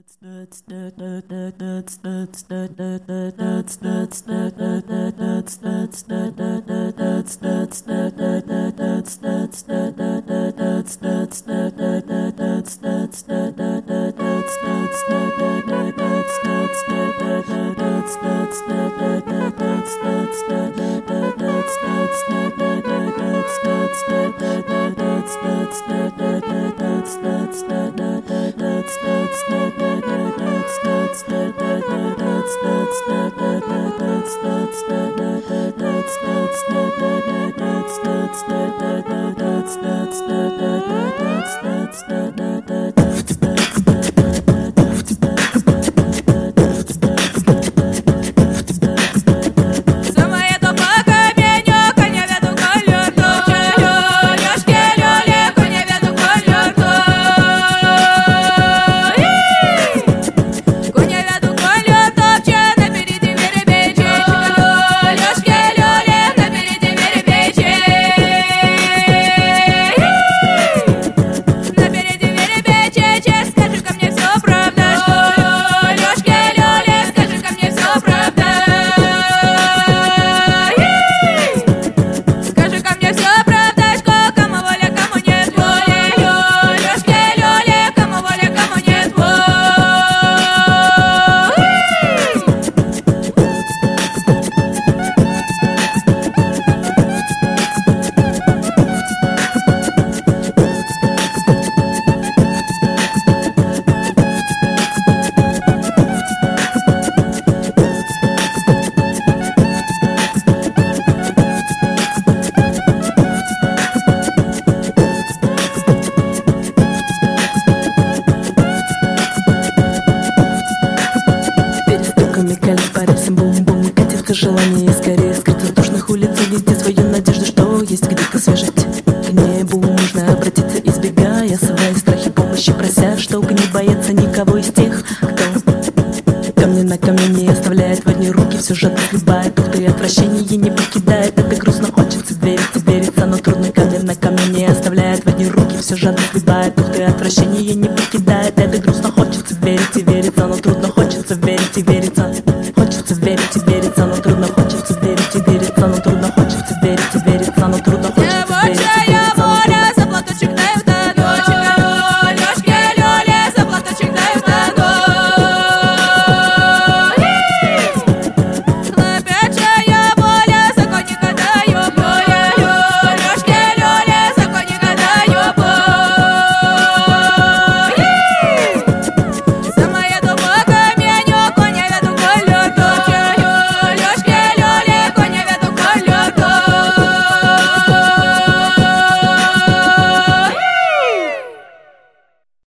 Желание скорее скрыть в душных улицах, везде свою надежду, что есть где-то свежесть. К небу можно обратиться, избегая свои страхи, помощи прося, чтоб не бояться никого из тех, кто камни на камне не оставляет в одни руки, все жадно хлебает, ух ты, отвращение не покидает. Это грустно, хочется верить и вериться, но трудно. Камни на камне не оставляет в одни руки, все жадно хлебает, ух ты, отвращение не покидает. Это грустно, хочется верить и вериться, но трудно, хочется верить и вериться.